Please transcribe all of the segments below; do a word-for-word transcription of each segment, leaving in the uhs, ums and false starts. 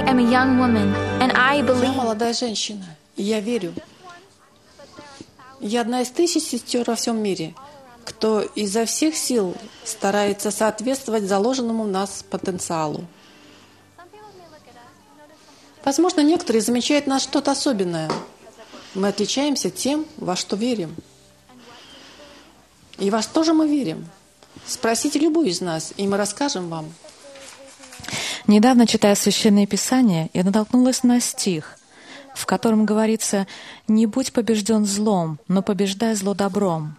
am a young woman, and I Я believe молодая женщина, и я верю. Я одна из тысяч сестер во всем мире, кто изо всех сил старается соответствовать заложенному в нас потенциалу. Возможно, некоторые замечают в нас что-то особенное. Мы отличаемся тем, во что верим. И во что же мы верим? Спросите любую из нас, и мы расскажем вам. Недавно, читая Священное Писание, я натолкнулась на стих, в котором говорится: «Не будь побежден злом, но побеждай зло добром».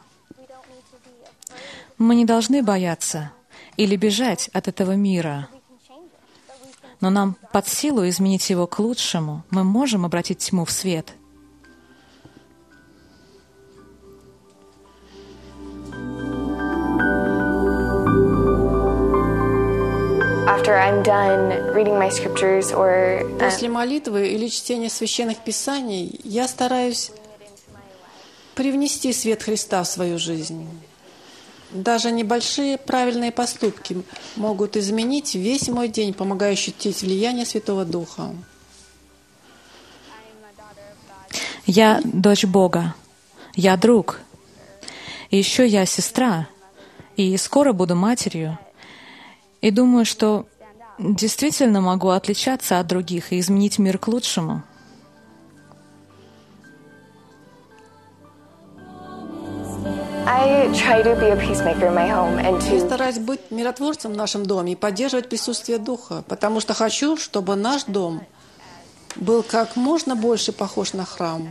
Мы не должны бояться или бежать от этого мира, но нам под силу изменить его к лучшему. Мы можем обратить тьму в свет. After I'm done reading my scriptures or После молитвы или чтения священных писаний я стараюсь привнести свет Христа в свою жизнь. Даже небольшие правильные поступки могут изменить весь мой день, помогая ощутить влияние Святого Духа. Я дочь Бога, я друг, и еще я сестра, и скоро буду матерью. И думаю, что действительно могу отличаться от других и изменить мир к лучшему. I try to be a peacemaker in my home and Я to стараюсь быть миротворцем в нашем доме и поддерживать присутствие Духа, потому что хочу, чтобы наш дом был как можно больше похож на храм.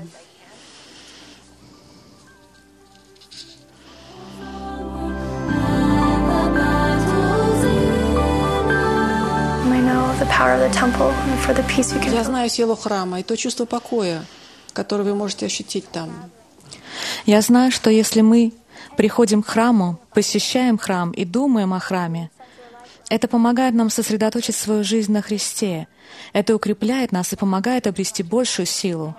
Я знаю силу храма и то чувство покоя, которое вы можете ощутить там. Я знаю, что если мы приходим к храму, посещаем храм и думаем о храме, это помогает нам сосредоточить свою жизнь на Христе. Это укрепляет нас и помогает обрести большую силу.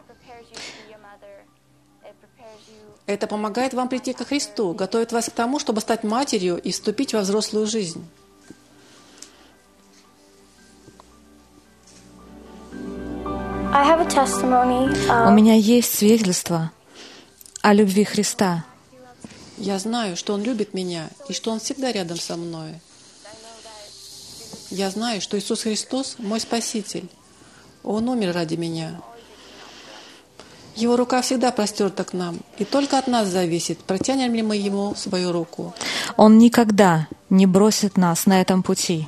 Это помогает вам прийти ко Христу, готовит вас к тому, чтобы стать матерью и вступить во взрослую жизнь. I have a testimony У of меня есть свидетельство о любви Христа. Я знаю, что Он любит меня и что Он всегда рядом со мной. Я знаю, что Иисус Христос — мой Спаситель. Он умер ради меня. Его рука всегда простерта к нам, и только от нас зависит, протянем ли мы Ему свою руку. Он никогда не бросит нас на этом пути.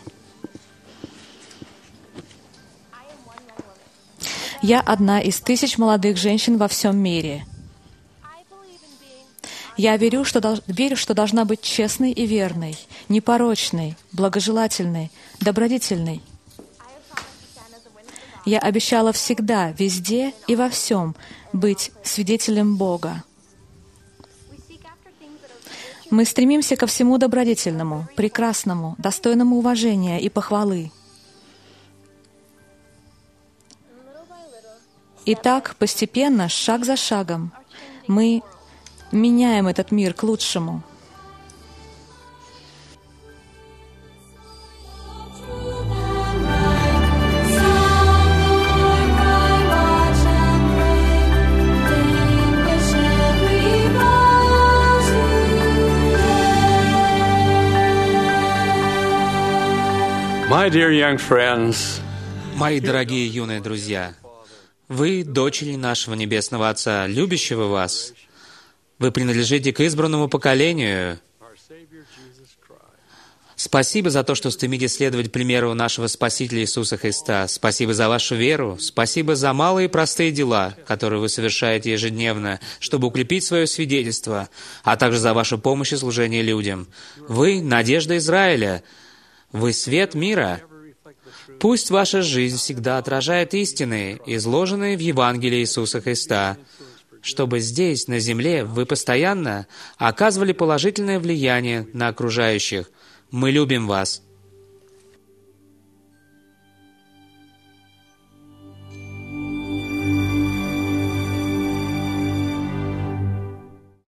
Я одна из тысяч молодых женщин во всем мире. Я верю, что, верю, что должна быть честной и верной, непорочной, благожелательной, добродетельной. Я обещала всегда, везде и во всем быть свидетелем Бога. Мы стремимся ко всему добродетельному, прекрасному, достойному уважения и похвалы. И так, постепенно, шаг за шагом, мы меняем этот мир к лучшему. My dear young friends, Мои дорогие юные друзья, вы дочери нашего Небесного Отца, любящего вас. Вы принадлежите к избранному поколению. Спасибо за то, что стремитесь следовать примеру нашего Спасителя Иисуса Христа. Спасибо за вашу веру. Спасибо за малые и простые дела, которые вы совершаете ежедневно, чтобы укрепить свое свидетельство, а также за вашу помощь и служение людям. Вы — надежда Израиля. Вы — свет мира. Пусть ваша жизнь всегда отражает истины, изложенные в Евангелии Иисуса Христа, чтобы здесь, на земле, вы постоянно оказывали положительное влияние на окружающих. Мы любим вас.